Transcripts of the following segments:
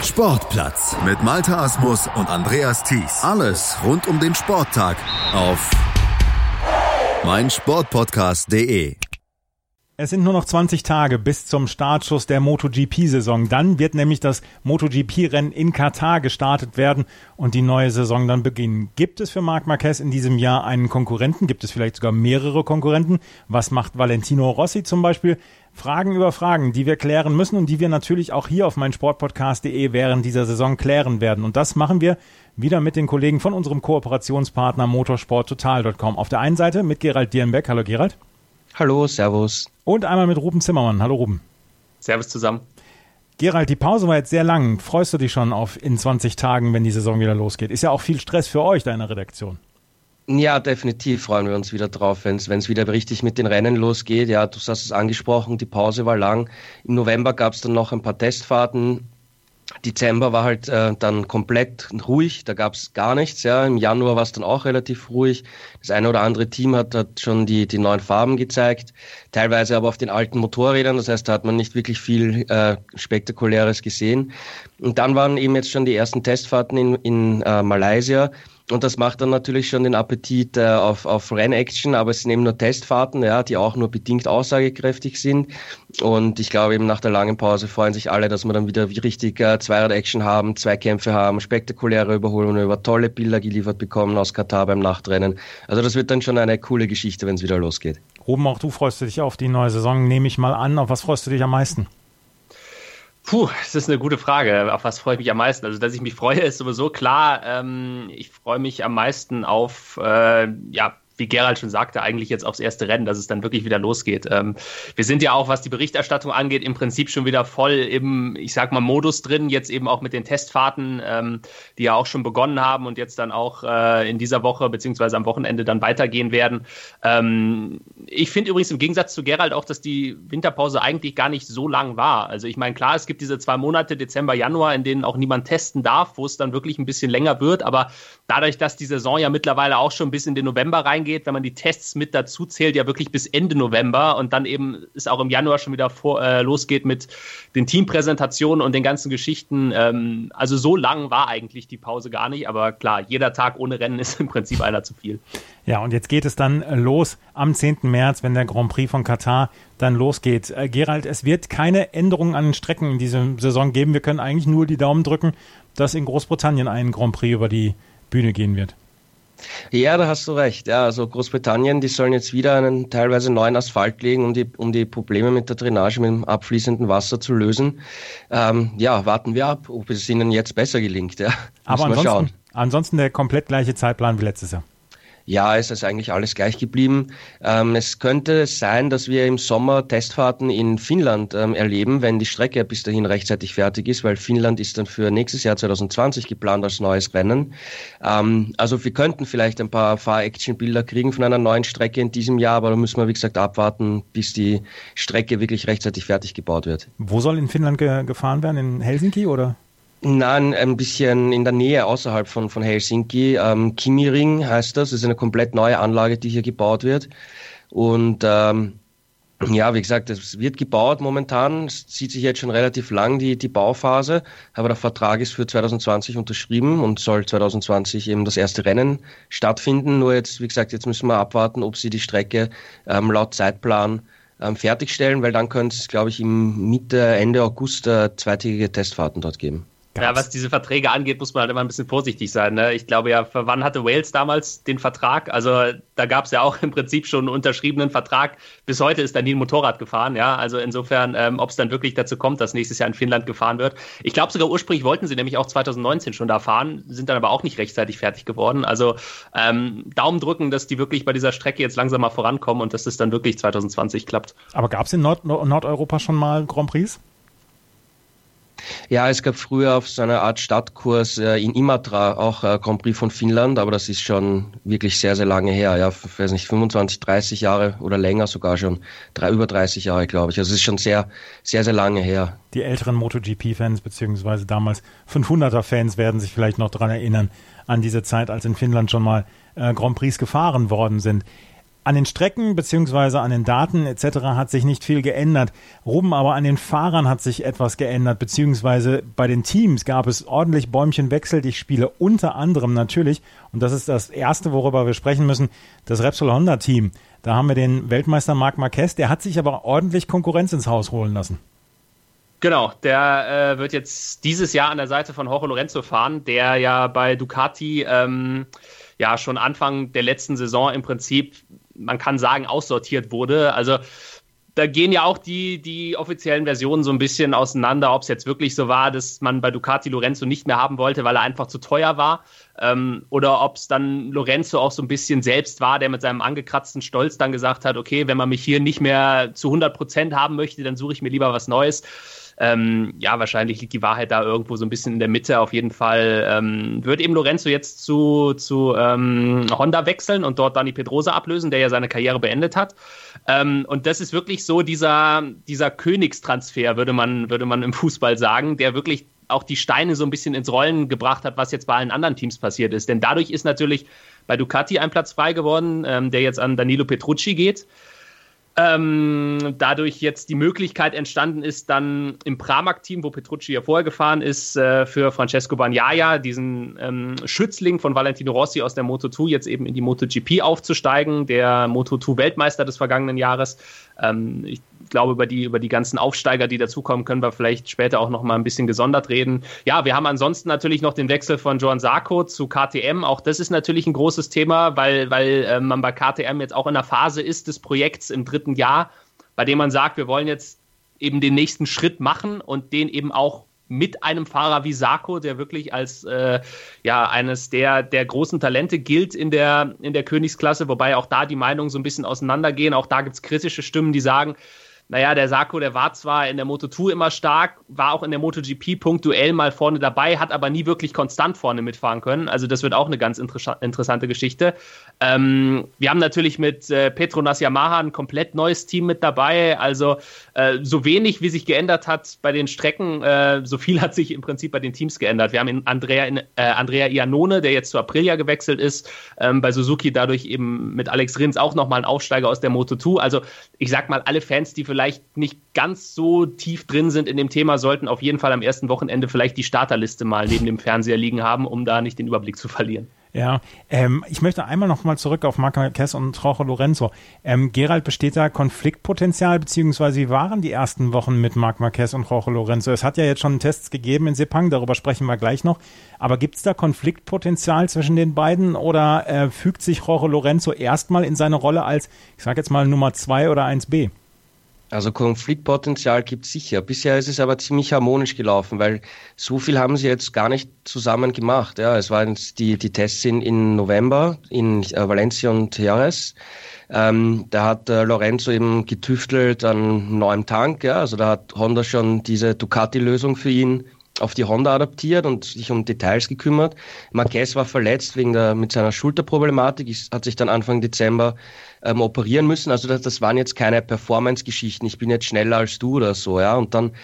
Sportplatz mit Malte Asmus und Andreas Thies. Alles rund um den Sporttag auf meinsportpodcast.de. Es sind nur noch 20 Tage bis zum Startschuss der MotoGP-Saison. Dann wird nämlich das MotoGP-Rennen in Katar gestartet werden und die neue Saison dann beginnen. Gibt es für Marc Marquez in diesem Jahr einen Konkurrenten? Gibt es vielleicht sogar mehrere Konkurrenten? Was macht Valentino Rossi zum Beispiel? Fragen über Fragen, die wir klären müssen und die wir natürlich auch hier auf meinsportpodcast.de während dieser Saison klären werden. Und das machen wir wieder mit den Kollegen von unserem Kooperationspartner motorsporttotal.com. Auf der einen Seite mit Gerald Dierenbeck. Hallo Gerald. Hallo, servus. Und einmal mit Ruben Zimmermann. Hallo Ruben. Servus zusammen. Gerald, die Pause war jetzt sehr lang. Freust du dich schon auf in 20 Tagen, wenn die Saison wieder losgeht? Ist ja auch viel Stress für euch da in der Redaktion. Ja, definitiv freuen wir uns wieder drauf, wenn es wieder richtig mit den Rennen losgeht. Ja, du hast es angesprochen, die Pause war lang. Im November gab es dann noch ein paar Testfahrten. Dezember war halt dann komplett ruhig, da gab es gar nichts. Ja. Im Januar war es dann auch relativ ruhig. Das eine oder andere Team hat schon die neuen Farben gezeigt, teilweise aber auf den alten Motorrädern. Das heißt, da hat man nicht wirklich viel Spektakuläres gesehen. Und dann waren eben jetzt schon die ersten Testfahrten in Malaysia. Und das macht dann natürlich schon den Appetit auf Rennaction, aber es sind eben nur Testfahrten, ja, die auch nur bedingt aussagekräftig sind. Und ich glaube eben nach der langen Pause freuen sich alle, dass wir dann wieder richtig Zweirad-Action haben, Zweikämpfe haben, spektakuläre Überholungen, über tolle Bilder geliefert bekommen aus Katar beim Nachtrennen. Also das wird dann schon eine coole Geschichte, wenn es wieder losgeht. Ruben, auch du freust dich auf die neue Saison, nehme ich mal an. Auf was freust du dich am meisten? Das ist eine gute Frage. Auf was freue ich mich am meisten? Also, dass ich mich freue, ist sowieso klar. Ich freue mich am meisten auf, wie Gerald schon sagte, eigentlich jetzt aufs erste Rennen, dass es dann wirklich wieder losgeht. Wir sind ja auch, was die Berichterstattung angeht, im Prinzip schon wieder voll im, ich sag mal, Modus drin, jetzt eben auch mit den Testfahrten, die ja auch schon begonnen haben und jetzt dann auch in dieser Woche beziehungsweise am Wochenende dann weitergehen werden. Ich finde übrigens im Gegensatz zu Gerald auch, dass die Winterpause eigentlich gar nicht so lang war. Also ich meine, klar, es gibt diese 2 Monate, Dezember, Januar, in denen auch niemand testen darf, wo es dann wirklich ein bisschen länger wird, aber dadurch, dass die Saison ja mittlerweile auch schon bis in den November reingeht, wenn man die Tests mit dazu zählt, ja wirklich bis Ende November und dann eben es auch im Januar schon wieder losgeht mit den Teampräsentationen und den ganzen Geschichten. Also so lang war eigentlich die Pause gar nicht, aber klar, jeder Tag ohne Rennen ist im Prinzip einer zu viel. Ja, und jetzt geht es dann los am 10. März, wenn der Grand Prix von Katar dann losgeht. Gerald, es wird keine Änderungen an den Strecken in dieser Saison geben. Wir können eigentlich nur die Daumen drücken, dass in Großbritannien ein Grand Prix über die Bühne gehen wird. Ja, da hast du recht. Ja, also Großbritannien, die sollen jetzt wieder einen teilweise neuen Asphalt legen, um die Probleme mit der Drainage, mit dem abfließenden Wasser zu lösen. Warten wir ab, ob es ihnen jetzt besser gelingt. Ja. Aber ansonsten der komplett gleiche Zeitplan wie letztes Jahr. Ja, es ist eigentlich alles gleich geblieben. Es könnte sein, dass wir im Sommer Testfahrten in Finnland erleben, wenn die Strecke bis dahin rechtzeitig fertig ist, weil Finnland ist dann für nächstes Jahr 2020 geplant als neues Rennen. Also wir könnten vielleicht ein paar Fahr-Action-Bilder kriegen von einer neuen Strecke in diesem Jahr, aber da müssen wir, wie gesagt, abwarten, bis die Strecke wirklich rechtzeitig fertig gebaut wird. Wo soll in Finnland gefahren werden? In Helsinki oder? Nein, ein bisschen in der Nähe außerhalb von Helsinki. Kimi-Ring heißt das. Das ist eine komplett neue Anlage, die hier gebaut wird. Und wie gesagt, es wird gebaut momentan. Es zieht sich jetzt schon relativ lang, die Bauphase. Aber der Vertrag ist für 2020 unterschrieben und soll 2020 eben das erste Rennen stattfinden. Nur jetzt, wie gesagt, jetzt müssen wir abwarten, ob sie die Strecke laut Zeitplan fertigstellen, weil dann könnte es, glaube ich, im Ende August zweitägige Testfahrten dort geben. Ja, was diese Verträge angeht, muss man halt immer ein bisschen vorsichtig sein. Ne? Ich glaube ja, für wann hatte Wales damals den Vertrag? Also da gab es ja auch im Prinzip schon einen unterschriebenen Vertrag. Bis heute ist da nie ein Motorrad gefahren. Ja, also insofern, ob es dann wirklich dazu kommt, dass nächstes Jahr in Finnland gefahren wird. Ich glaube sogar ursprünglich wollten sie nämlich auch 2019 schon da fahren, sind dann aber auch nicht rechtzeitig fertig geworden. Also Daumen drücken, dass die wirklich bei dieser Strecke jetzt langsam mal vorankommen und dass es dann wirklich 2020 klappt. Aber gab es in Nordeuropa schon mal Grand Prix? Ja, es gab früher auf so einer Art Stadtkurs in Imatra auch Grand Prix von Finnland, aber das ist schon wirklich sehr, sehr lange her. Ja, ich weiß nicht, 25, 30 Jahre oder länger sogar schon. Über 30 Jahre, glaube ich. Also es ist schon sehr, sehr, sehr lange her. Die älteren MotoGP-Fans beziehungsweise damals 500er-Fans werden sich vielleicht noch daran erinnern, an diese Zeit, als in Finnland schon mal Grand Prix gefahren worden sind. An den Strecken beziehungsweise an den Daten etc. hat sich nicht viel geändert. Ruben, aber an den Fahrern hat sich etwas geändert, beziehungsweise bei den Teams gab es ordentlich Bäumchenwechsel. Die Spiele unter anderem natürlich, und das ist das Erste, worüber wir sprechen müssen, das Repsol Honda Team. Da haben wir den Weltmeister Marc Marquez, der hat sich aber ordentlich Konkurrenz ins Haus holen lassen. Genau, der wird jetzt dieses Jahr an der Seite von Jorge Lorenzo fahren, der ja bei Ducati schon Anfang der letzten Saison im Prinzip, man kann sagen, aussortiert wurde. Also da gehen ja auch die offiziellen Versionen so ein bisschen auseinander, ob es jetzt wirklich so war, dass man bei Ducati Lorenzo nicht mehr haben wollte, weil er einfach zu teuer war, oder ob es dann Lorenzo auch so ein bisschen selbst war, der mit seinem angekratzten Stolz dann gesagt hat, okay, wenn man mich hier nicht mehr zu 100% haben möchte, dann suche ich mir lieber was Neues. Wahrscheinlich liegt die Wahrheit da irgendwo so ein bisschen in der Mitte. Auf jeden Fall wird eben Lorenzo jetzt zu Honda wechseln und dort Dani Pedrosa ablösen, der ja seine Karriere beendet hat. Und das ist wirklich so dieser Königstransfer, würde man im Fußball sagen, der wirklich auch die Steine so ein bisschen ins Rollen gebracht hat, was jetzt bei allen anderen Teams passiert ist. Denn dadurch ist natürlich bei Ducati ein Platz frei geworden, der jetzt an Danilo Petrucci geht. Dadurch jetzt die Möglichkeit entstanden ist, dann im Pramac-Team, wo Petrucci ja vorher gefahren ist, für Francesco Bagnaia, diesen Schützling von Valentino Rossi aus der Moto2, jetzt eben in die MotoGP aufzusteigen, der Moto2-Weltmeister des vergangenen Jahres. Ich glaube, über die ganzen Aufsteiger, die dazukommen, können wir vielleicht später auch noch mal ein bisschen gesondert reden. Ja, wir haben ansonsten natürlich noch den Wechsel von Johann Zarco zu KTM. Auch das ist natürlich ein großes Thema, weil man bei KTM jetzt auch in der Phase ist des Projekts im 3. Jahr, bei dem man sagt, wir wollen jetzt eben den nächsten Schritt machen und den eben auch mit einem Fahrer wie Zarco, der wirklich als eines der großen Talente gilt in der Königsklasse, wobei auch da die Meinungen so ein bisschen auseinandergehen. Auch da gibt es kritische Stimmen, die sagen, naja, der Zarco, der war zwar in der Moto2 immer stark, war auch in der MotoGP punktuell mal vorne dabei, hat aber nie wirklich konstant vorne mitfahren können. Also das wird auch eine ganz interessante Geschichte. Wir haben natürlich mit Petronas Yamaha ein komplett neues Team mit dabei. Also so wenig, wie sich geändert hat bei den Strecken, so viel hat sich im Prinzip bei den Teams geändert. Wir haben Andrea Iannone, der jetzt zu Aprilia gewechselt ist, bei Suzuki dadurch eben mit Alex Rins auch nochmal ein Aufsteiger aus der Moto2. Also ich sag mal, alle Fans, die vielleicht nicht ganz so tief drin sind in dem Thema, sollten auf jeden Fall am ersten Wochenende vielleicht die Starterliste mal neben dem Fernseher liegen haben, um da nicht den Überblick zu verlieren. Ja, ich möchte einmal noch mal zurück auf Marc Marquez und Jorge Lorenzo. Gerald, besteht da Konfliktpotenzial, beziehungsweise wie waren die ersten Wochen mit Marc Marquez und Jorge Lorenzo? Es hat ja jetzt schon Tests gegeben in Sepang, darüber sprechen wir gleich noch. Aber gibt es da Konfliktpotenzial zwischen den beiden oder fügt sich Jorge Lorenzo erstmal in seine Rolle als, ich sage jetzt mal, Nummer 2 oder 1b? Also Konfliktpotenzial gibt es sicher. Bisher ist es aber ziemlich harmonisch gelaufen, weil so viel haben sie jetzt gar nicht zusammen gemacht. Ja, es waren jetzt die Tests in November in Valencia und Jerez. Da hat Lorenzo eben getüftelt an neuem Tank. Ja, also da hat Honda schon diese Ducati-Lösung für ihn auf die Honda adaptiert und sich um Details gekümmert. Marquez war verletzt mit seiner Schulterproblematik, hat sich dann Anfang Dezember operieren müssen. Also das waren jetzt keine Performance-Geschichten. Ich bin jetzt schneller als du oder so, ja. Und dann,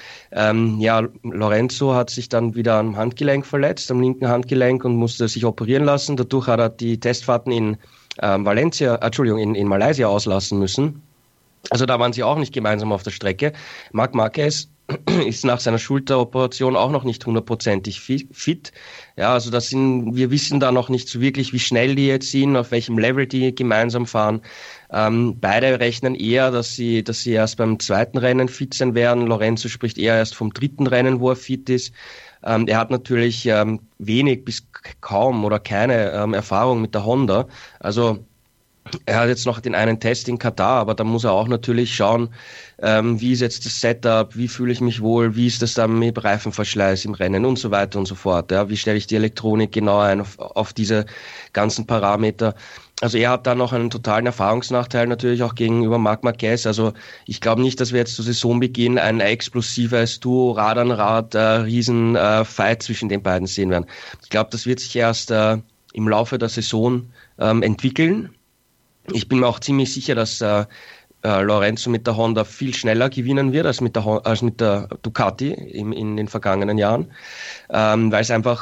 Lorenzo hat sich dann wieder am Handgelenk verletzt, am linken Handgelenk und musste sich operieren lassen. Dadurch hat er die Testfahrten in Malaysia auslassen müssen. Also da waren sie auch nicht gemeinsam auf der Strecke. Marc Marquez ist nach seiner Schulteroperation auch noch nicht 100%ig fit. Ja, also wir wissen da noch nicht so wirklich, wie schnell die jetzt sind, auf welchem Level die gemeinsam fahren. Beide rechnen eher, dass sie erst beim 2. Rennen fit sein werden. Lorenzo spricht eher erst vom 3. Rennen, wo er fit ist. Er hat natürlich wenig bis kaum oder keine Erfahrung mit der Honda. Also er hat jetzt noch den einen Test in Katar, aber da muss er auch natürlich schauen, wie ist jetzt das Setup, wie fühle ich mich wohl, wie ist das dann mit Reifenverschleiß im Rennen und so weiter und so fort. Ja, wie stelle ich die Elektronik genau ein auf diese ganzen Parameter. Also er hat da noch einen totalen Erfahrungsnachteil natürlich auch gegenüber Marc Marquez. Also ich glaube nicht, dass wir jetzt zu Saisonbeginn ein explosives Duo Rad an Rad riesen Fight zwischen den beiden sehen werden. Ich glaube, das wird sich erst im Laufe der Saison entwickeln. Ich bin mir auch ziemlich sicher, dass Lorenzo mit der Honda viel schneller gewinnen wird als mit der Ducati in den vergangenen Jahren, weil es einfach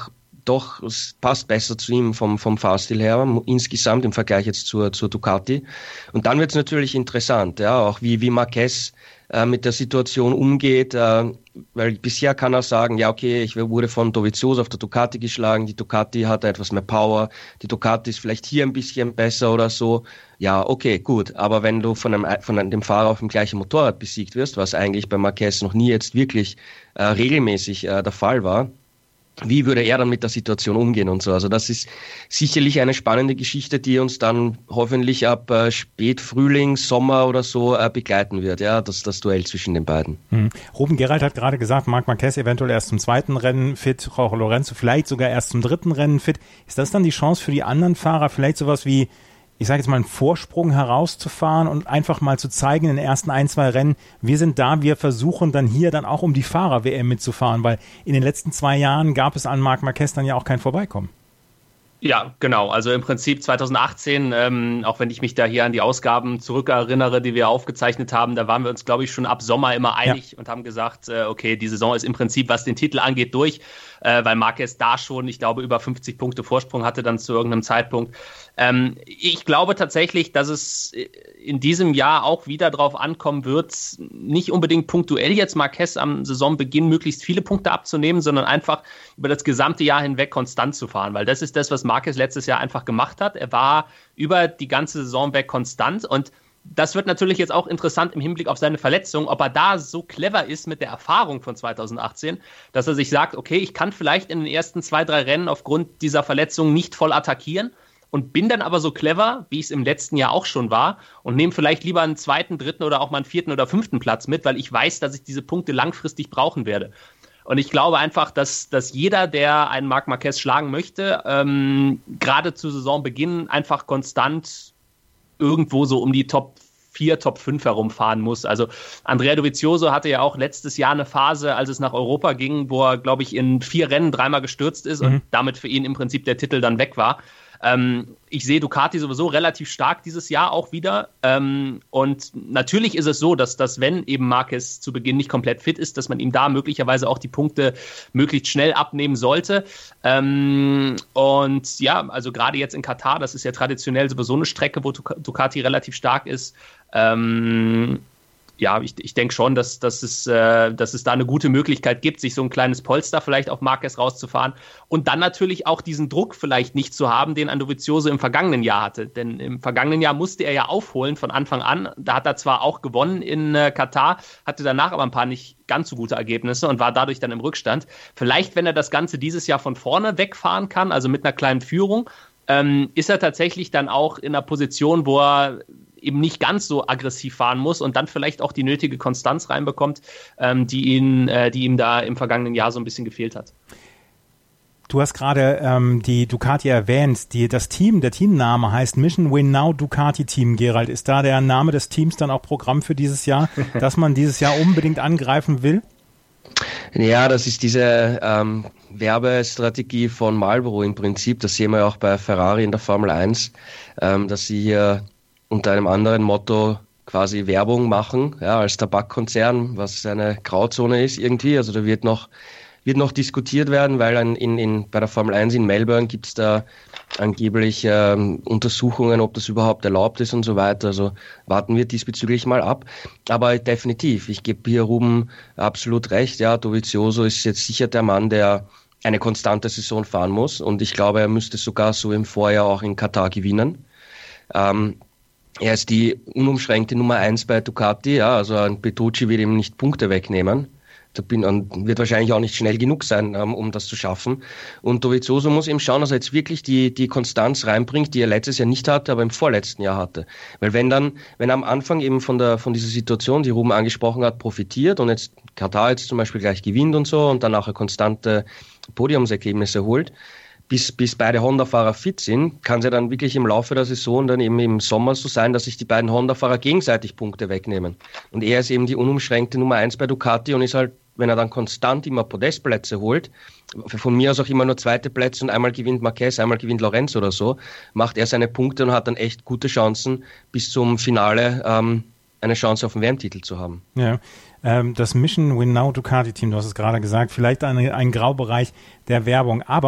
doch, es passt besser zu ihm vom Fahrstil her, insgesamt im Vergleich jetzt zur Ducati. Und dann wird es natürlich interessant, ja, auch wie Marquez mit der Situation umgeht, weil bisher kann er sagen, ja okay, ich wurde von Dovizioso auf der Ducati geschlagen, die Ducati hat etwas mehr Power, die Ducati ist vielleicht hier ein bisschen besser oder so. Ja, okay, gut, aber wenn du von dem Fahrer auf dem gleichen Motorrad besiegt wirst, was eigentlich bei Marquez noch nie jetzt wirklich regelmäßig der Fall war, wie würde er dann mit der Situation umgehen und so? Also das ist sicherlich eine spannende Geschichte, die uns dann hoffentlich ab Spätfrühling, Sommer oder so begleiten wird, ja, das Duell zwischen den beiden. Ruben Gerald hat gerade gesagt, Marc Marquez eventuell erst zum 2. Rennen fit, Jorge Lorenzo vielleicht sogar erst zum 3. Rennen fit. Ist das dann die Chance für die anderen Fahrer, vielleicht sowas wie, ich sage jetzt mal, einen Vorsprung herauszufahren und einfach mal zu zeigen in den ersten 1-2 Rennen, wir sind da, wir versuchen dann hier dann auch um die Fahrer-WM mitzufahren, weil in den letzten 2 Jahren gab es an Marc Marquez dann ja auch kein Vorbeikommen. Ja, genau. Also im Prinzip 2018, auch wenn ich mich da hier an die Ausgaben zurückerinnere, die wir aufgezeichnet haben, da waren wir uns, glaube ich, schon ab Sommer immer einig und haben gesagt, okay, die Saison ist im Prinzip, was den Titel angeht, durch, weil Marquez da schon, ich glaube, über 50 Punkte Vorsprung hatte dann zu irgendeinem Zeitpunkt. Ich glaube tatsächlich, dass es in diesem Jahr auch wieder drauf ankommen wird, nicht unbedingt punktuell jetzt Marquez am Saisonbeginn möglichst viele Punkte abzunehmen, sondern einfach über das gesamte Jahr hinweg konstant zu fahren, weil das ist das, was Marquez letztes Jahr einfach gemacht hat. Er war über die ganze Saison weg konstant und das wird natürlich jetzt auch interessant im Hinblick auf seine Verletzung, ob er da so clever ist mit der Erfahrung von 2018, dass er sich sagt, okay, ich kann vielleicht in den ersten 2-3 Rennen aufgrund dieser Verletzung nicht voll attackieren und bin dann aber so clever, wie ich es im letzten Jahr auch schon war und nehme vielleicht lieber einen 2., 3. oder auch mal einen 4. oder 5. Platz mit, weil ich weiß, dass ich diese Punkte langfristig brauchen werde. Und ich glaube einfach, dass jeder, der einen Marc Marquez schlagen möchte, gerade zu Saisonbeginn einfach konstant irgendwo so um die Top 4, Top 5 herumfahren muss. Also Andrea Dovizioso hatte ja auch letztes Jahr eine Phase, als es nach Europa ging, wo er, glaube ich, in 4 Rennen 3-mal gestürzt ist und damit für ihn im Prinzip der Titel dann weg war. Ich sehe Ducati sowieso relativ stark dieses Jahr auch wieder. Und natürlich ist es so, dass wenn eben Marquez zu Beginn nicht komplett fit ist, dass man ihm da möglicherweise auch die Punkte möglichst schnell abnehmen sollte. Und ja, also gerade jetzt in Katar, das ist ja traditionell sowieso eine Strecke, wo Ducati relativ stark ist. Ja, ich denke schon, dass es da eine gute Möglichkeit gibt, sich so ein kleines Polster vielleicht auf Marquez rauszufahren und dann natürlich auch diesen Druck vielleicht nicht zu haben, den Dovizioso im vergangenen Jahr hatte. Denn im vergangenen Jahr musste er ja aufholen von Anfang an. Da hat er zwar auch gewonnen in Katar, hatte danach aber ein paar nicht ganz so gute Ergebnisse und war dadurch dann im Rückstand. Vielleicht, wenn er das Ganze dieses Jahr von vorne wegfahren kann, also mit einer kleinen Führung, ist er tatsächlich dann auch in einer Position, wo er eben nicht ganz so aggressiv fahren muss und dann vielleicht auch die nötige Konstanz reinbekommt, die ihm da im vergangenen Jahr so ein bisschen gefehlt hat. Du hast gerade die Ducati erwähnt. Der Teamname heißt Mission Win Now Ducati Team. Gerald, ist da der Name des Teams dann auch Programm für dieses Jahr, dass man dieses Jahr unbedingt angreifen will? Ja, das ist diese Werbestrategie von Marlboro im Prinzip. Das sehen wir ja auch bei Ferrari in der Formel 1, dass sie hier unter einem anderen Motto quasi Werbung machen, ja, als Tabakkonzern, was eine Grauzone ist irgendwie. Also da wird noch diskutiert werden, weil bei der Formel 1 in Melbourne gibt es da angeblich Untersuchungen, ob das überhaupt erlaubt ist und so weiter. Also warten wir diesbezüglich mal ab. Aber definitiv, ich gebe hier Ruben absolut recht. Ja, Dovizioso ist jetzt sicher der Mann, der eine konstante Saison fahren muss. Und ich glaube, er müsste sogar so im Vorjahr auch in Katar gewinnen. Er ist die unumschränkte Nummer 1 bei Ducati, ja, also ein Petrucci wird ihm nicht Punkte wegnehmen. Und wird wahrscheinlich auch nicht schnell genug sein, um das zu schaffen. Und Dovizioso muss eben schauen, dass er jetzt wirklich die Konstanz reinbringt, die er letztes Jahr nicht hatte, aber im vorletzten Jahr hatte. Weil wenn er am Anfang eben von dieser Situation, die Ruben angesprochen hat, profitiert und jetzt Katar jetzt zum Beispiel gleich gewinnt und so und dann auch konstante Podiumsergebnisse holt, bis beide Honda-Fahrer fit sind, kann es ja dann wirklich im Laufe der Saison dann eben im Sommer so sein, dass sich die beiden Honda-Fahrer gegenseitig Punkte wegnehmen. Und er ist eben die unumschränkte Nummer 1 bei Ducati und ist halt, wenn er dann konstant immer Podestplätze holt, von mir aus auch immer nur 2. Plätze und einmal gewinnt Marquez, einmal gewinnt Lorenzo oder so, macht er seine Punkte und hat dann echt gute Chancen, bis zum Finale eine Chance auf den WM-Titel zu haben. Ja. Das Mission Win Now Ducati Team, du hast es gerade gesagt, vielleicht ein Graubereich der Werbung, aber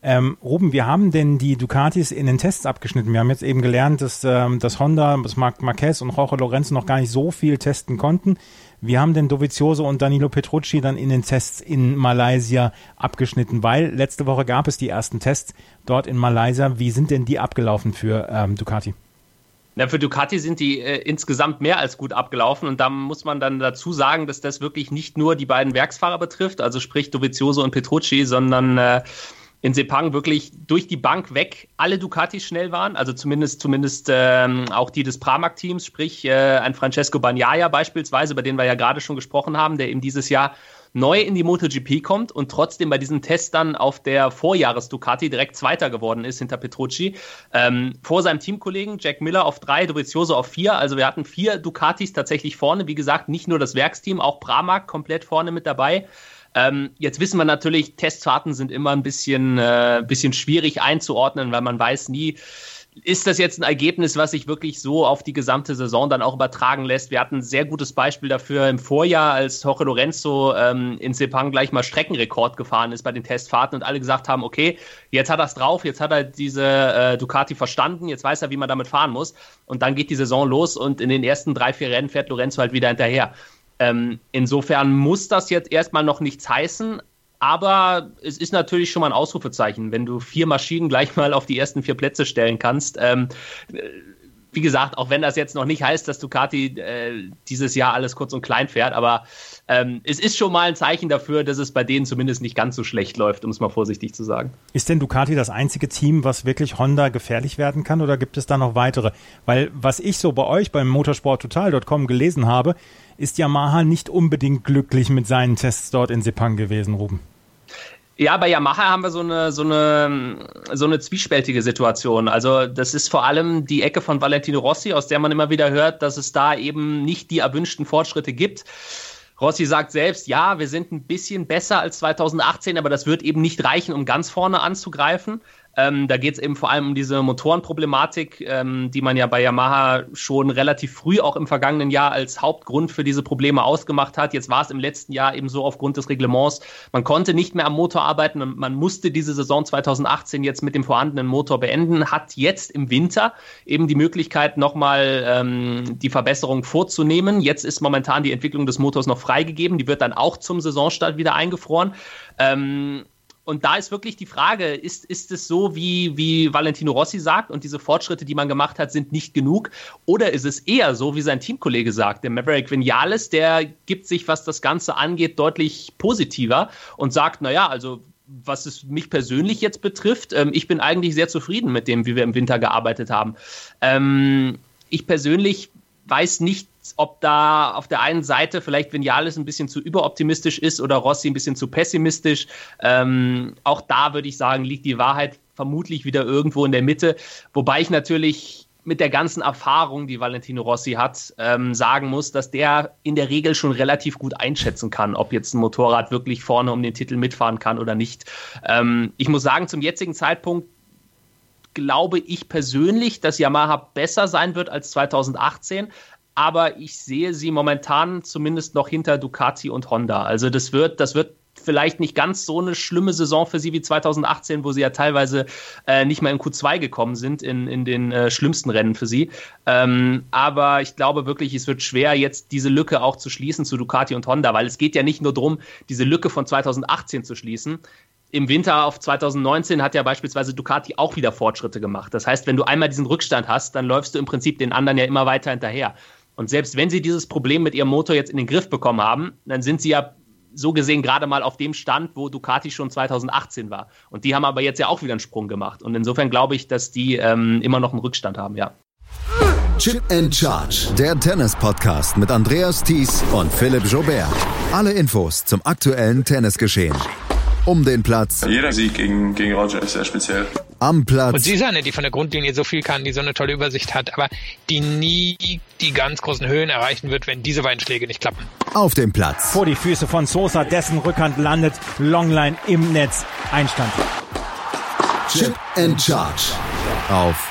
Ruben, wie haben denn die Ducatis in den Tests abgeschnitten? Wir haben jetzt eben gelernt, dass Honda, dass Marc Marquez und Jorge Lorenzo noch gar nicht so viel testen konnten. Wie haben denn Dovizioso und Danilo Petrucci dann in den Tests in Malaysia abgeschnitten? Weil letzte Woche gab es die ersten Tests dort in Malaysia. Wie sind denn die abgelaufen für Ducati? Na, für Ducati sind die insgesamt mehr als gut abgelaufen und da muss man dann dazu sagen, dass das wirklich nicht nur die beiden Werksfahrer betrifft, also sprich Dovizioso und Petrucci, sondern in Sepang wirklich durch die Bank weg alle Ducatis schnell waren, also zumindest auch die des Pramac-Teams, sprich ein Francesco Bagnaia beispielsweise, über den wir ja gerade schon gesprochen haben, der eben dieses Jahr neu in die MotoGP kommt und trotzdem bei diesen Tests dann auf der Vorjahres-Ducati direkt Zweiter geworden ist hinter Petrucci. Vor seinem Teamkollegen Jack Miller auf 3, Dovizioso auf 4. Also wir hatten 4 Ducatis tatsächlich vorne. Wie gesagt, nicht nur das Werksteam, auch Pramac komplett vorne mit dabei. Jetzt wissen wir natürlich, Testfahrten sind immer ein bisschen schwierig einzuordnen, weil man weiß nie, ist das jetzt ein Ergebnis, was sich wirklich so auf die gesamte Saison dann auch übertragen lässt? Wir hatten ein sehr gutes Beispiel dafür im Vorjahr, als Jorge Lorenzo in Sepang gleich mal Streckenrekord gefahren ist bei den Testfahrten und alle gesagt haben, okay, jetzt hat er es drauf, jetzt hat er diese Ducati verstanden, jetzt weiß er, wie man damit fahren muss. Und dann geht die Saison los und in den ersten 3-4 Rennen fährt Lorenzo halt wieder hinterher. Insofern muss das jetzt erstmal noch nichts heißen, aber es ist natürlich schon mal ein Ausrufezeichen, wenn du 4 Maschinen gleich mal auf die ersten 4 Plätze stellen kannst. Wie gesagt, auch wenn das jetzt noch nicht heißt, dass Ducati dieses Jahr alles kurz und klein fährt, aber es ist schon mal ein Zeichen dafür, dass es bei denen zumindest nicht ganz so schlecht läuft, um es mal vorsichtig zu sagen. Ist denn Ducati das einzige Team, was wirklich Honda gefährlich werden kann, oder gibt es da noch weitere? Weil was ich so bei euch beim motorsporttotal.com gelesen habe, ist Yamaha nicht unbedingt glücklich mit seinen Tests dort in Sepang gewesen, Ruben. Ja, bei Yamaha haben wir so eine zwiespältige Situation. Also das ist vor allem die Ecke von Valentino Rossi, aus der man immer wieder hört, dass es da eben nicht die erwünschten Fortschritte gibt. Rossi sagt selbst, ja, wir sind ein bisschen besser als 2018, aber das wird eben nicht reichen, um ganz vorne anzugreifen. Da geht es eben vor allem um diese Motorenproblematik, die man ja bei Yamaha schon relativ früh auch im vergangenen Jahr als Hauptgrund für diese Probleme ausgemacht hat. Jetzt war es im letzten Jahr eben so aufgrund des Reglements. Man konnte nicht mehr am Motor arbeiten und man musste diese Saison 2018 jetzt mit dem vorhandenen Motor beenden, hat jetzt im Winter eben die Möglichkeit, nochmal die Verbesserung vorzunehmen. Jetzt ist momentan die Entwicklung des Motors noch freigegeben. Die wird dann auch zum Saisonstart wieder eingefroren. Und da ist wirklich die Frage, ist es so, wie Valentino Rossi sagt und diese Fortschritte, die man gemacht hat, sind nicht genug? Oder ist es eher so, wie sein Teamkollege sagt, der Maverick Vinales, der gibt sich, was das Ganze angeht, deutlich positiver und sagt, naja, also was es mich persönlich jetzt betrifft, ich bin eigentlich sehr zufrieden mit dem, wie wir im Winter gearbeitet haben. Ich persönlich weiß nicht, ob da auf der einen Seite vielleicht Vinales ein bisschen zu überoptimistisch ist oder Rossi ein bisschen zu pessimistisch. Auch da würde ich sagen, liegt die Wahrheit vermutlich wieder irgendwo in der Mitte. Wobei ich natürlich mit der ganzen Erfahrung, die Valentino Rossi hat, sagen muss, dass der in der Regel schon relativ gut einschätzen kann, ob jetzt ein Motorrad wirklich vorne um den Titel mitfahren kann oder nicht. Ich muss sagen, zum jetzigen Zeitpunkt glaube ich persönlich, dass Yamaha besser sein wird als 2018, aber ich sehe sie momentan zumindest noch hinter Ducati und Honda. Also das wird vielleicht nicht ganz so eine schlimme Saison für sie wie 2018, wo sie ja teilweise nicht mal in Q2 gekommen sind in den schlimmsten Rennen für sie. Aber ich glaube wirklich, es wird schwer, jetzt diese Lücke auch zu schließen zu Ducati und Honda, weil es geht ja nicht nur darum, diese Lücke von 2018 zu schließen. Im Winter auf 2019 hat ja beispielsweise Ducati auch wieder Fortschritte gemacht. Das heißt, wenn du einmal diesen Rückstand hast, dann läufst du im Prinzip den anderen ja immer weiter hinterher. Und selbst wenn sie dieses Problem mit ihrem Motor jetzt in den Griff bekommen haben, dann sind sie ja so gesehen gerade mal auf dem Stand, wo Ducati schon 2018 war. Und die haben aber jetzt ja auch wieder einen Sprung gemacht. Und insofern glaube ich, dass die immer noch einen Rückstand haben, ja. Chip and Charge, der Tennis-Podcast mit Andreas Thies und Philipp Joubert. Alle Infos zum aktuellen Tennisgeschehen. Um den Platz. Jeder Sieg gegen Roger ist sehr speziell. Am Platz. Und sie ist eine, die von der Grundlinie so viel kann, die so eine tolle Übersicht hat, aber die nie die ganz großen Höhen erreichen wird, wenn diese beiden Schläge nicht klappen. Auf dem Platz. Vor die Füße von Sosa, dessen Rückhand landet, Longline im Netz, Einstand. Chip and Charge. Auf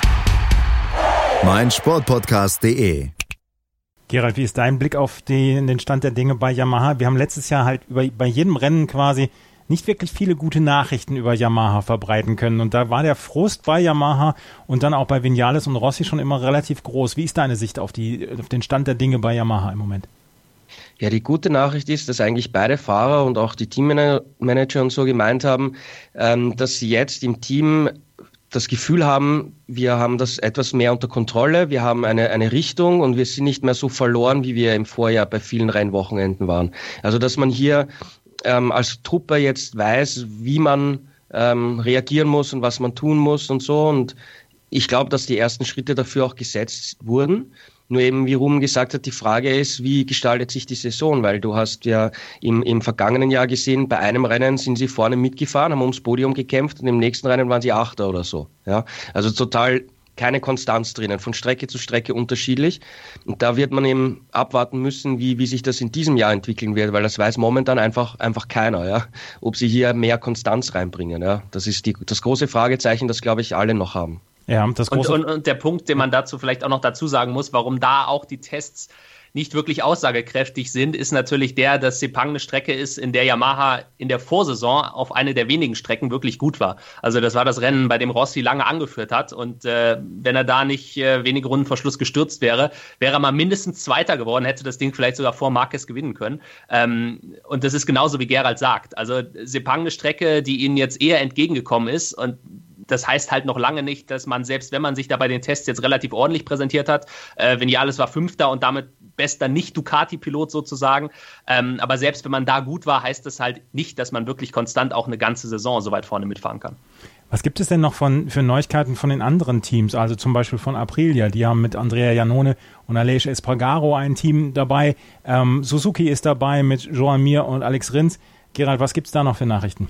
meinsportpodcast.de. Gerald, wie ist dein Blick auf den Stand der Dinge bei Yamaha? Wir haben letztes Jahr halt bei jedem Rennen quasi nicht wirklich viele gute Nachrichten über Yamaha verbreiten können. Und da war der Frust bei Yamaha und dann auch bei Viñales und Rossi schon immer relativ groß. Wie ist deine Sicht auf den Stand der Dinge bei Yamaha im Moment? Ja, die gute Nachricht ist, dass eigentlich beide Fahrer und auch die Teammanager und so gemeint haben, dass sie jetzt im Team das Gefühl haben, wir haben das etwas mehr unter Kontrolle, wir haben eine Richtung und wir sind nicht mehr so verloren, wie wir im Vorjahr bei vielen Rennwochenenden waren. Also dass man hier als Truppe jetzt weiß, wie man reagieren muss und was man tun muss und so. Und ich glaube, dass die ersten Schritte dafür auch gesetzt wurden. Nur eben, wie Ruben gesagt hat, die Frage ist, wie gestaltet sich die Saison? Weil du hast ja im vergangenen Jahr gesehen, bei einem Rennen sind sie vorne mitgefahren, haben ums Podium gekämpft und im nächsten Rennen waren sie Achter oder so. Ja, also total keine Konstanz drinnen, von Strecke zu Strecke unterschiedlich. Und da wird man eben abwarten müssen, wie sich das in diesem Jahr entwickeln wird, weil das weiß momentan einfach keiner, ja, ob sie hier mehr Konstanz reinbringen. Ja, das ist das große Fragezeichen, das glaube ich alle noch haben. Ja, und der Punkt, den man dazu vielleicht auch noch dazu sagen muss, warum da auch die Tests nicht wirklich aussagekräftig sind, ist natürlich dass Sepang eine Strecke ist, in der Yamaha in der Vorsaison auf eine der wenigen Strecken wirklich gut war. Also das war das Rennen, bei dem Rossi lange angeführt hat und wenn er da nicht wenige Runden vor Schluss gestürzt wäre er mal mindestens Zweiter geworden, hätte das Ding vielleicht sogar vor Marquez gewinnen können. Und das ist genauso, wie Gerald sagt. Also Sepang eine Strecke, die ihnen jetzt eher entgegengekommen ist und das heißt halt noch lange nicht, dass man, selbst wenn man sich da bei den Tests jetzt relativ ordentlich präsentiert hat, Viñales war Fünfter und damit bester Nicht-Ducati-Pilot sozusagen, aber selbst wenn man da gut war, heißt das halt nicht, dass man wirklich konstant auch eine ganze Saison so weit vorne mitfahren kann. Was gibt es denn noch für Neuigkeiten von den anderen Teams, also zum Beispiel von Aprilia? Die haben mit Andrea Iannone und Aleix Espargaro ein Team dabei, Suzuki ist dabei mit Joan Mir und Alex Rins. Gerald, was gibt es da noch für Nachrichten?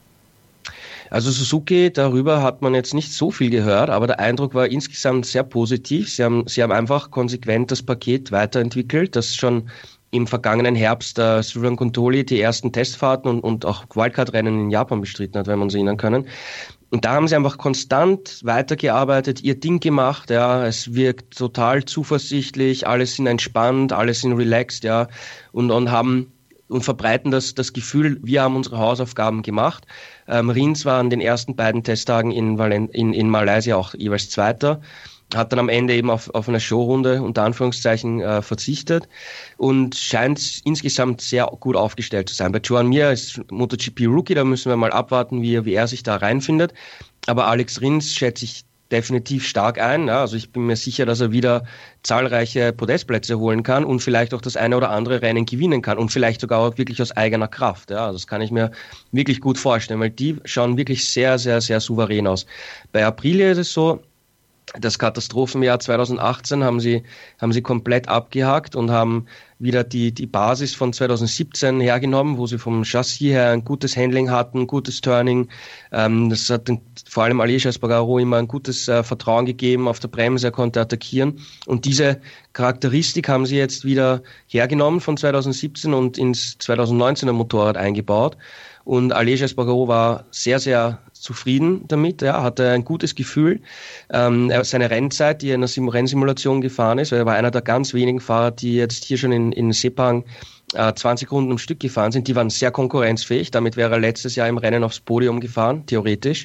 Also Suzuki, darüber hat man jetzt nicht so viel gehört, aber der Eindruck war insgesamt sehr positiv. Sie haben einfach konsequent das Paket weiterentwickelt, das schon im vergangenen Herbst Srivan Guntoli die ersten Testfahrten und auch Wildcard-Rennen in Japan bestritten hat, wenn man sich erinnern können. Und da haben sie einfach konstant weitergearbeitet, ihr Ding gemacht, ja, es wirkt total zuversichtlich, alle sind entspannt, alle sind relaxed, ja, und verbreiten das Gefühl, wir haben unsere Hausaufgaben gemacht. Rins war an den ersten beiden Testtagen in Malaysia auch jeweils Zweiter, hat dann am Ende eben auf eine Showrunde unter Anführungszeichen verzichtet und scheint insgesamt sehr gut aufgestellt zu sein. Bei Joan Mir ist MotoGP-Rookie, da müssen wir mal abwarten, wie er sich da reinfindet. Aber Alex Rins schätze ich definitiv stark ein. Ja, also ich bin mir sicher, dass er wieder zahlreiche Podestplätze holen kann und vielleicht auch das eine oder andere Rennen gewinnen kann und vielleicht sogar auch wirklich aus eigener Kraft. Ja, das kann ich mir wirklich gut vorstellen, weil die schauen wirklich sehr, sehr, sehr souverän aus. Bei Aprilia ist es so, das Katastrophenjahr 2018 haben sie komplett abgehakt und haben wieder die Basis von 2017 hergenommen, wo sie vom Chassis her ein gutes Handling hatten, gutes Turning. Das hat vor allem Aleix Espargaro immer ein gutes Vertrauen gegeben auf der Bremse, er konnte attackieren. Und diese Charakteristik haben sie jetzt wieder hergenommen von 2017 und ins 2019er Motorrad eingebaut. Und Aleix Espargaro war sehr, sehr zufrieden damit, ja, hatte ein gutes Gefühl. Seine Rennzeit, die er in der Rennsimulation gefahren ist, weil er war einer der ganz wenigen Fahrer, die jetzt hier schon in Sepang 20 Runden am Stück gefahren sind, die waren sehr konkurrenzfähig. Damit wäre er letztes Jahr im Rennen aufs Podium gefahren, theoretisch.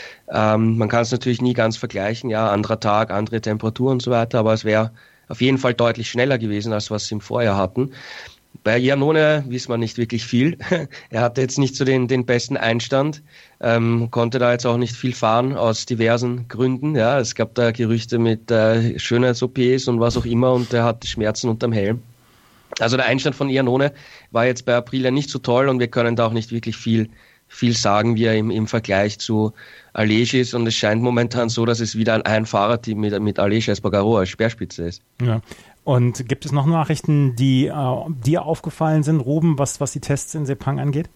Man kann es natürlich nie ganz vergleichen, ja, anderer Tag, andere Temperatur und so weiter, aber es wäre auf jeden Fall deutlich schneller gewesen, als was sie im Vorjahr hatten. Bei Iannone wissen wir nicht wirklich viel. Er hatte jetzt nicht so den besten Einstand, konnte da jetzt auch nicht viel fahren aus diversen Gründen. Ja, es gab da Gerüchte mit Schönheits-OPs und was auch immer und er hatte Schmerzen unterm Helm. Also der Einstand von Iannone war jetzt bei Aprilia nicht so toll und wir können da auch nicht wirklich viel sagen, wie er im Vergleich zu Aleix ist und es scheint momentan so, dass es wieder ein Fahrerteam mit Aleix Espargaro als Speerspitze ist. Ja. Und gibt es noch Nachrichten, die dir aufgefallen sind, Ruben, was die Tests in Sepang angeht?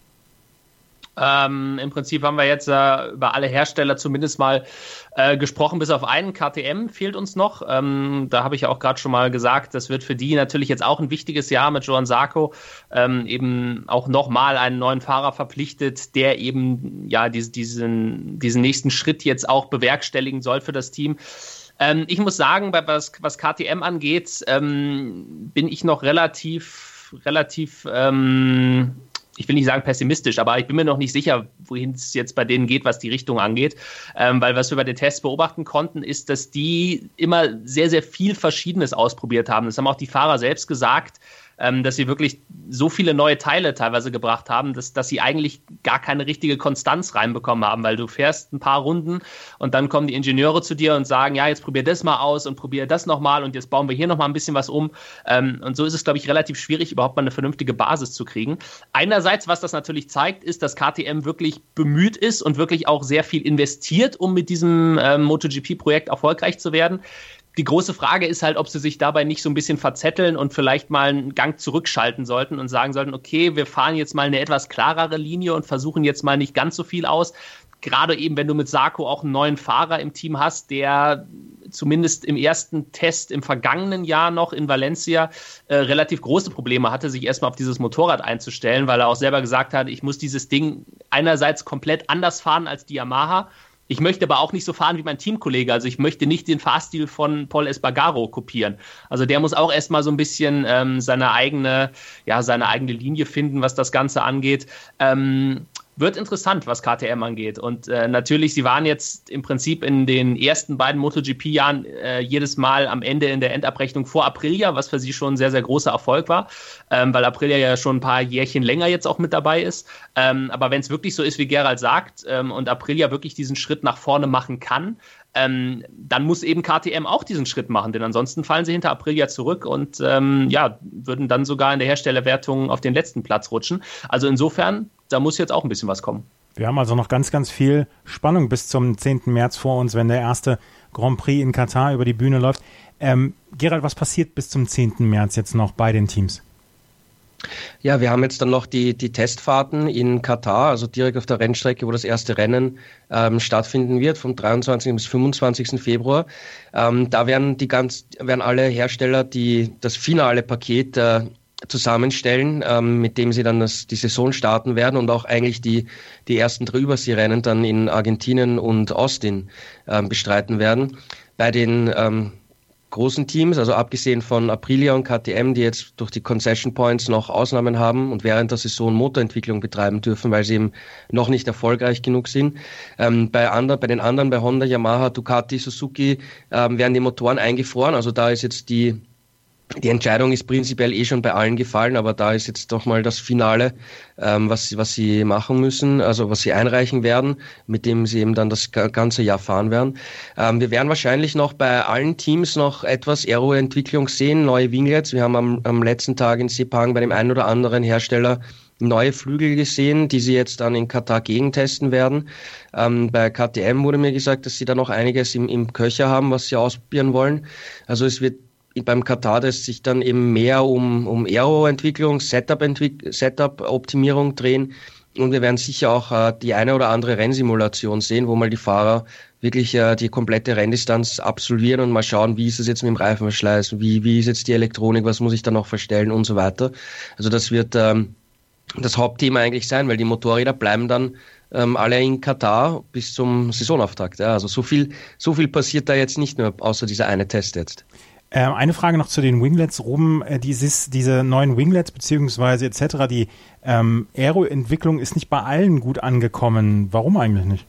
Im Prinzip haben wir jetzt über alle Hersteller zumindest mal gesprochen, bis auf einen. KTM fehlt uns noch. Da habe ich ja auch gerade schon mal gesagt, das wird für die natürlich jetzt auch ein wichtiges Jahr mit Johann Zarco. Eben auch nochmal einen neuen Fahrer verpflichtet, der eben ja diesen nächsten Schritt jetzt auch bewerkstelligen soll für das Team. Ich muss sagen, was KTM angeht, bin ich noch relativ ich will nicht sagen pessimistisch, aber ich bin mir noch nicht sicher, wohin es jetzt bei denen geht, was die Richtung angeht. Weil was wir bei den Tests beobachten konnten, ist, dass die immer sehr, sehr viel Verschiedenes ausprobiert haben. Das haben auch die Fahrer selbst gesagt, dass sie wirklich so viele neue Teile teilweise gebracht haben, dass sie eigentlich gar keine richtige Konstanz reinbekommen haben, weil du fährst ein paar Runden und dann kommen die Ingenieure zu dir und sagen, ja, jetzt probier das mal aus und probier das nochmal und jetzt bauen wir hier nochmal ein bisschen was um. Und so ist es, glaube ich, relativ schwierig, überhaupt mal eine vernünftige Basis zu kriegen. Einerseits, was das natürlich zeigt, ist, dass KTM wirklich bemüht ist und wirklich auch sehr viel investiert, um mit diesem MotoGP-Projekt erfolgreich zu werden. Die große Frage ist halt, ob sie sich dabei nicht so ein bisschen verzetteln und vielleicht mal einen Gang zurückschalten sollten und sagen sollten, okay, wir fahren jetzt mal eine etwas klarere Linie und versuchen jetzt mal nicht ganz so viel aus. Gerade eben, wenn du mit Sarko auch einen neuen Fahrer im Team hast, der zumindest im ersten Test im vergangenen Jahr noch in Valencia relativ große Probleme hatte, sich erstmal auf dieses Motorrad einzustellen, weil er auch selber gesagt hat, ich muss dieses Ding einerseits komplett anders fahren als die Yamaha. Ich möchte aber auch nicht so fahren wie mein Teamkollege. Also ich möchte nicht den Fahrstil von Pol Espargaro kopieren. Also der muss auch erstmal so ein bisschen seine eigene Linie finden, was das Ganze angeht. Wird interessant, was KTM angeht. Und natürlich, sie waren jetzt im Prinzip in den ersten beiden MotoGP-Jahren jedes Mal am Ende in der Endabrechnung vor Aprilia, was für sie schon ein sehr, sehr großer Erfolg war, weil Aprilia ja schon ein paar Jährchen länger jetzt auch mit dabei ist. Aber wenn es wirklich so ist, wie Gerald sagt, und Aprilia wirklich diesen Schritt nach vorne machen kann, dann muss eben KTM auch diesen Schritt machen, denn ansonsten fallen sie hinter Aprilia zurück und würden dann sogar in der Herstellerwertung auf den letzten Platz rutschen. Also insofern, da muss jetzt auch ein bisschen was kommen. Wir haben also noch ganz, ganz viel Spannung bis zum 10. März vor uns, wenn der erste Grand Prix in Katar über die Bühne läuft. Gerald, was passiert bis zum 10. März jetzt noch bei den Teams? Ja, wir haben jetzt dann noch die Testfahrten in Katar, also direkt auf der Rennstrecke, wo das erste Rennen stattfinden wird, vom 23. bis 25. Februar. Da werden alle Hersteller das finale Paket zusammenstellen, mit dem sie dann die Saison starten werden und auch eigentlich die ersten 3 Überseerennen dann in Argentinien und Austin bestreiten werden. Bei den großen Teams, also abgesehen von Aprilia und KTM, die jetzt durch die Concession Points noch Ausnahmen haben und während der Saison Motorentwicklung betreiben dürfen, weil sie eben noch nicht erfolgreich genug sind. Bei den anderen, bei Honda, Yamaha, Ducati, Suzuki, werden die Motoren eingefroren. Also da ist jetzt die Entscheidung ist prinzipiell schon bei allen gefallen, aber da ist jetzt doch mal das Finale, was sie machen müssen, also was sie einreichen werden, mit dem sie eben dann das ganze Jahr fahren werden. Wir werden wahrscheinlich noch bei allen Teams noch etwas Aero-Entwicklung sehen, neue Winglets. Wir haben am letzten Tag in Sepang bei dem einen oder anderen Hersteller neue Flügel gesehen, die sie jetzt dann in Katar gegentesten werden. Bei KTM wurde mir gesagt, dass sie da noch einiges im Köcher haben, was sie ausprobieren wollen. Also es wird beim Katar-Test sich dann eben mehr um Aero-Entwicklung, Setup-Optimierung drehen und wir werden sicher auch die eine oder andere Rennsimulation sehen, wo mal die Fahrer wirklich die komplette Renndistanz absolvieren und mal schauen, wie ist es jetzt mit dem Reifenverschleiß, wie ist jetzt die Elektronik, was muss ich da noch verstellen und so weiter. Also das wird das Hauptthema eigentlich sein, weil die Motorräder bleiben dann alle in Katar bis zum Saisonauftakt. Ja. Also so viel passiert da jetzt nicht mehr, außer dieser eine Test jetzt. Eine Frage noch zu den Winglets, Ruben. Diese neuen Winglets beziehungsweise etc., die Aero-Entwicklung ist nicht bei allen gut angekommen. Warum eigentlich nicht?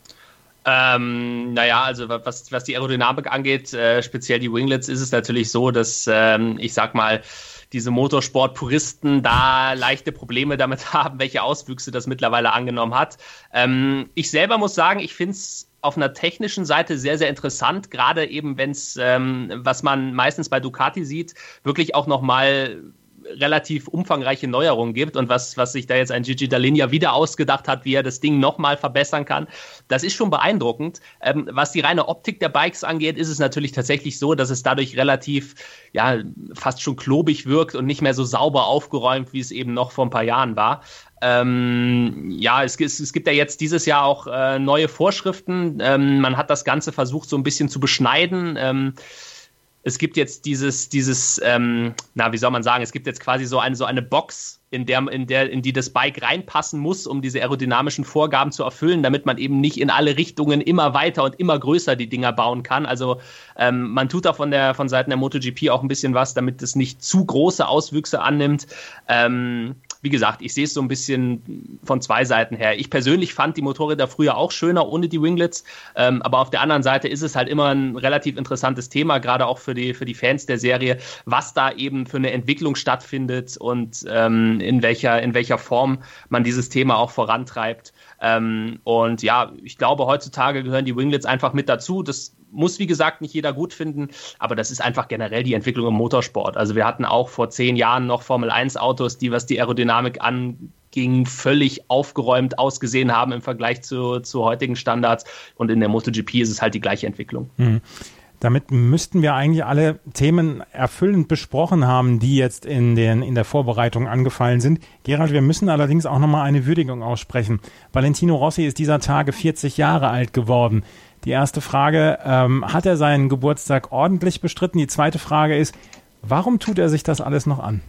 Also was die Aerodynamik angeht, speziell die Winglets, ist es natürlich so, dass ich sag mal, diese Motorsport-Puristen da leichte Probleme damit haben, welche Auswüchse das mittlerweile angenommen hat. Ich selber muss sagen, ich finde es auf einer technischen Seite sehr, sehr interessant, gerade eben, wenn es, was man meistens bei Ducati sieht, wirklich auch nochmal relativ umfangreiche Neuerungen gibt und was sich da jetzt ein Gigi Dall'Igna wieder ausgedacht hat, wie er das Ding nochmal verbessern kann. Das ist schon beeindruckend. Was die reine Optik der Bikes angeht, ist es natürlich tatsächlich so, dass es dadurch relativ, fast schon klobig wirkt und nicht mehr so sauber aufgeräumt, wie es eben noch vor ein paar Jahren war. Es gibt ja jetzt dieses Jahr auch neue Vorschriften. Man hat das Ganze versucht, so ein bisschen zu beschneiden. Es gibt jetzt es gibt jetzt quasi so eine Box, in die das Bike reinpassen muss, um diese aerodynamischen Vorgaben zu erfüllen, damit man eben nicht in alle Richtungen immer weiter und immer größer die Dinger bauen kann. Also man tut da von Seiten der MotoGP auch ein bisschen was, damit es nicht zu große Auswüchse annimmt. wie gesagt, ich sehe es so ein bisschen von zwei Seiten her. Ich persönlich fand die Motorräder früher auch schöner ohne die Winglets, aber auf der anderen Seite ist es halt immer ein relativ interessantes Thema, gerade auch für die Fans der Serie, was da eben für eine Entwicklung stattfindet und in welcher Form man dieses Thema auch vorantreibt. Und ja, ich glaube, heutzutage gehören die Winglets einfach mit dazu. Das muss, wie gesagt, nicht jeder gut finden, aber das ist einfach generell die Entwicklung im Motorsport. Also wir hatten auch vor 10 Jahren noch Formel-1-Autos, die, was die Aerodynamik anging, völlig aufgeräumt ausgesehen haben im Vergleich zu heutigen Standards. Und in der MotoGP ist es halt die gleiche Entwicklung. Mhm. Damit müssten wir eigentlich alle Themen erfüllend besprochen haben, die jetzt in der Vorbereitung angefallen sind. Gerald, wir müssen allerdings auch nochmal eine Würdigung aussprechen. Valentino Rossi ist dieser Tage 40 Jahre alt geworden. Die erste Frage, hat er seinen Geburtstag ordentlich bestritten? Die zweite Frage ist, warum tut er sich das alles noch an?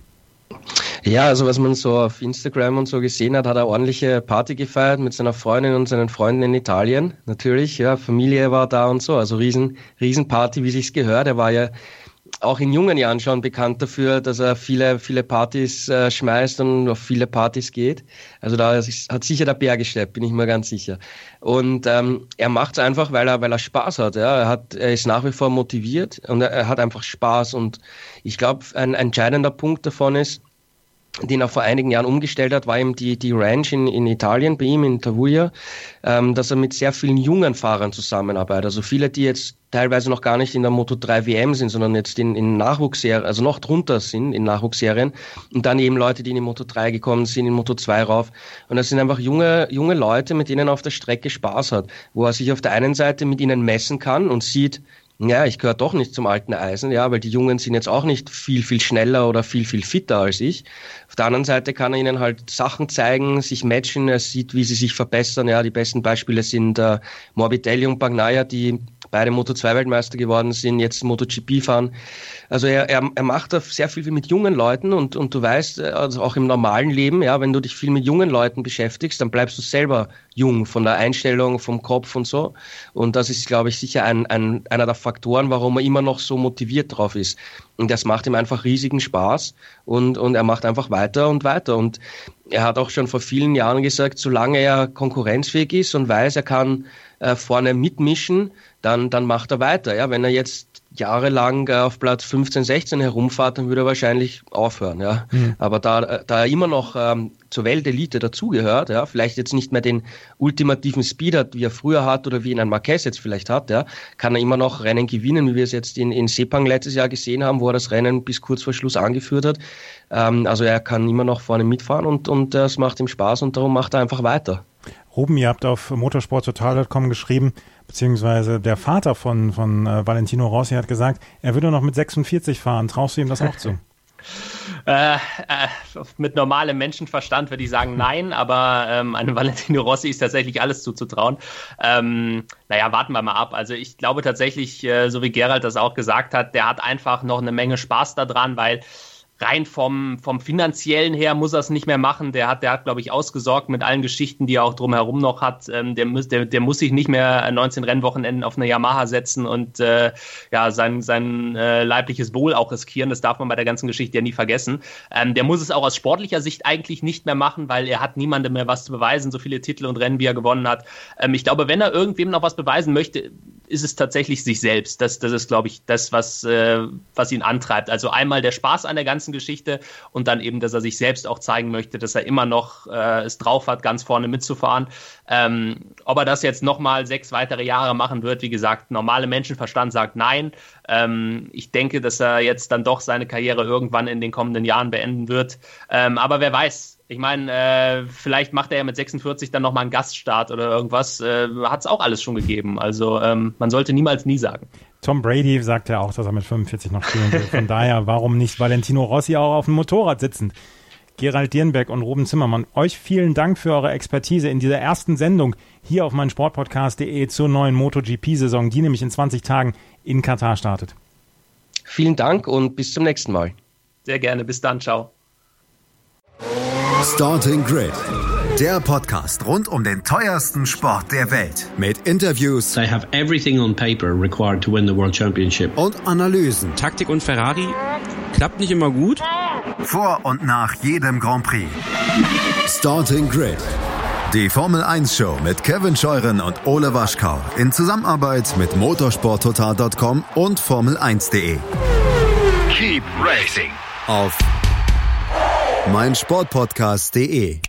Ja, also was man so auf Instagram und so gesehen hat, hat er ordentliche Party gefeiert mit seiner Freundin und seinen Freunden in Italien. Natürlich, ja, Familie war da und so, also Riesenparty, wie sich's gehört. Er war ja auch in jungen Jahren schon bekannt dafür, dass er viele Partys schmeißt und auf viele Partys geht. Also da hat sicher der Bär gesteppt, bin ich mir ganz sicher. Und er macht es einfach, weil er Spaß hat. Ja. Er ist nach wie vor motiviert und er hat einfach Spaß. Und ich glaube, ein entscheidender Punkt davon ist, den er vor einigen Jahren umgestellt hat, war eben die Ranch in Italien, bei ihm in Tavuglia, dass er mit sehr vielen jungen Fahrern zusammenarbeitet. Also viele, die jetzt teilweise noch gar nicht in der Moto3 WM sind, sondern jetzt in Nachwuchsserien, also noch drunter sind in Nachwuchsserien. Und dann eben Leute, die in die Moto3 gekommen sind, in Moto2 rauf. Und das sind einfach junge Leute, mit denen er auf der Strecke Spaß hat, wo er sich auf der einen Seite mit ihnen messen kann und sieht, ja, ich gehöre doch nicht zum alten Eisen, ja, weil die Jungen sind jetzt auch nicht viel schneller oder viel fitter als ich. Auf der anderen Seite kann er ihnen halt Sachen zeigen, sich matchen, er sieht, wie sie sich verbessern. Ja, die besten Beispiele sind Morbidelli und Bagnaia, die beide Moto2-Weltmeister geworden sind, jetzt MotoGP fahren. Also er macht da sehr viel mit jungen Leuten und du weißt, also auch im normalen Leben, ja, wenn du dich viel mit jungen Leuten beschäftigst, dann bleibst du selber jung von der Einstellung, vom Kopf und so. Und das ist, glaube ich, sicher einer der Faktoren, warum er immer noch so motiviert drauf ist. Und das macht ihm einfach riesigen Spaß und er macht einfach weiter und weiter. Und er hat auch schon vor vielen Jahren gesagt, solange er konkurrenzfähig ist und weiß, er kann vorne mitmischen, dann macht er weiter. Ja, wenn er jetzt jahrelang auf Platz 15, 16 herumfahrt, dann würde er wahrscheinlich aufhören. Ja. Aber da er immer noch zur Weltelite dazugehört, ja, vielleicht jetzt nicht mehr den ultimativen Speed hat, wie er früher hat oder wie ihn ein Marquez jetzt vielleicht hat, ja, kann er immer noch Rennen gewinnen, wie wir es jetzt in Sepang letztes Jahr gesehen haben, wo er das Rennen bis kurz vor Schluss angeführt hat. Also er kann immer noch vorne mitfahren und das macht ihm Spaß und darum macht er einfach weiter. Ruben, ihr habt auf motorsporttotal.com geschrieben, beziehungsweise der Vater von Valentino Rossi hat gesagt, er würde noch mit 46 fahren. Traust du ihm das auch zu? Mit normalem Menschenverstand würde ich sagen nein, aber einem Valentino Rossi ist tatsächlich alles zuzutrauen. Warten wir mal ab. Also ich glaube tatsächlich, so wie Gerald das auch gesagt hat, der hat einfach noch eine Menge Spaß daran, weil rein vom Finanziellen her muss er es nicht mehr machen. Der hat, glaube ich, ausgesorgt mit allen Geschichten, die er auch drumherum noch hat. Der muss sich nicht mehr 19 Rennwochenenden auf eine Yamaha setzen und sein leibliches Wohl auch riskieren. Das darf man bei der ganzen Geschichte ja nie vergessen. Der muss es auch aus sportlicher Sicht eigentlich nicht mehr machen, weil er hat niemandem mehr was zu beweisen, so viele Titel und Rennen, wie er gewonnen hat. Ich glaube, wenn er irgendwem noch was beweisen möchte, ist es tatsächlich sich selbst. Das ist, glaube ich, das, was ihn antreibt. Also einmal der Spaß an der ganzen Geschichte und dann eben, dass er sich selbst auch zeigen möchte, dass er immer noch es drauf hat, ganz vorne mitzufahren. Ob er das jetzt nochmal 6 weitere Jahre machen wird, wie gesagt, normale Menschenverstand sagt nein. Ich denke, dass er jetzt dann doch seine Karriere irgendwann in den kommenden Jahren beenden wird. Aber wer weiß, ich meine, vielleicht macht er ja mit 46 dann nochmal einen Gaststart oder irgendwas. Hat es auch alles schon gegeben. Also man sollte niemals nie sagen. Tom Brady sagt ja auch, dass er mit 45 noch spielen will. Von daher, warum nicht Valentino Rossi auch auf dem Motorrad sitzend? Gerald Dierenbeck und Ruben Zimmermann, euch vielen Dank für eure Expertise in dieser ersten Sendung hier auf meinsportpodcast.de zur neuen MotoGP-Saison, die nämlich in 20 Tagen in Katar startet. Vielen Dank und bis zum nächsten Mal. Sehr gerne, bis dann, ciao. Starting Grid, der Podcast rund um den teuersten Sport der Welt. Mit Interviews. They have everything on paper required to win the World Championship. Und Analysen. Taktik und Ferrari Klappt nicht immer gut. Vor und nach jedem Grand Prix. Starting Grid. Die Formel 1 Show mit Kevin Scheuren und Ole Waschkau in Zusammenarbeit mit motorsporttotal.com und Formel1.de. Keep racing. Auf meinsportpodcast.de.